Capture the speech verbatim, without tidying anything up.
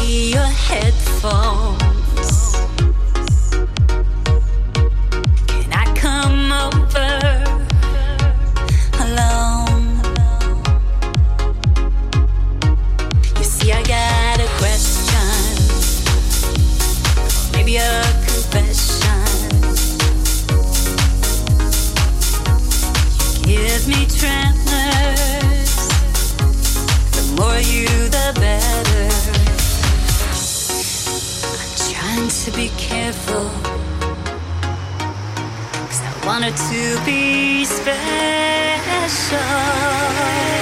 me your headphones. Can I come over alone? You see, I got a question, maybe a confession. You give me tremors. The more you, the better. I'm trying to be careful, 'cause I want it to be special.